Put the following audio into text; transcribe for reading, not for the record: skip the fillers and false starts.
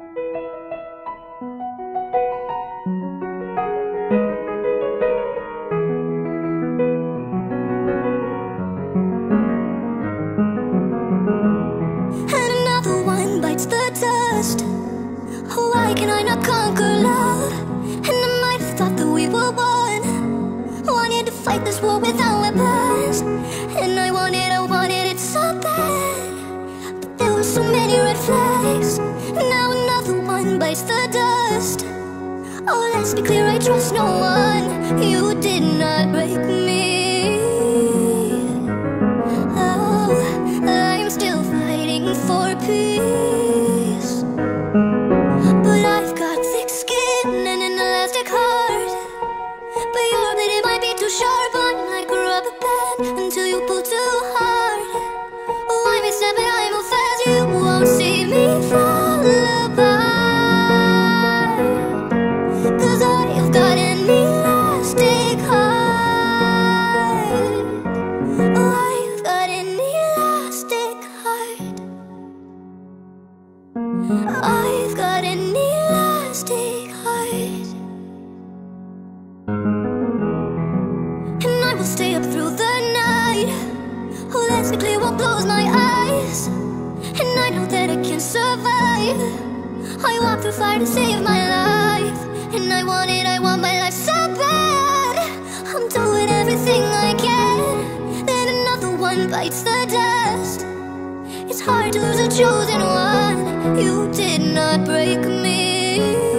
And another one bites the dust. Why can I not conquer love? And I might have thought that we were one, wanted to fight this war without weapons. And I wanted it so bad, but there were so many red flags. Now another one bites the dust. Oh, let's be clear, I trust no one. You did not break me. Oh, I'm still fighting for peace. But I've got thick skin and an elastic heart. But your blade, it might be too sharp. I'm like a rubber band until you pull too hard. Oh, I may snap and I move fast. You won't see me fall apart, 'cause I've got an elastic heart. Oh, I've got an elastic heart. I've got an elastic heart. And I will stay up through the night. Oh, let's be clear what blows my eyes. And I know that I can survive. I walk through fire to save my life. And I want my life so bad. I'm doing everything I can. Then another one bites the dust. It's hard to lose a chosen one. You did not break me.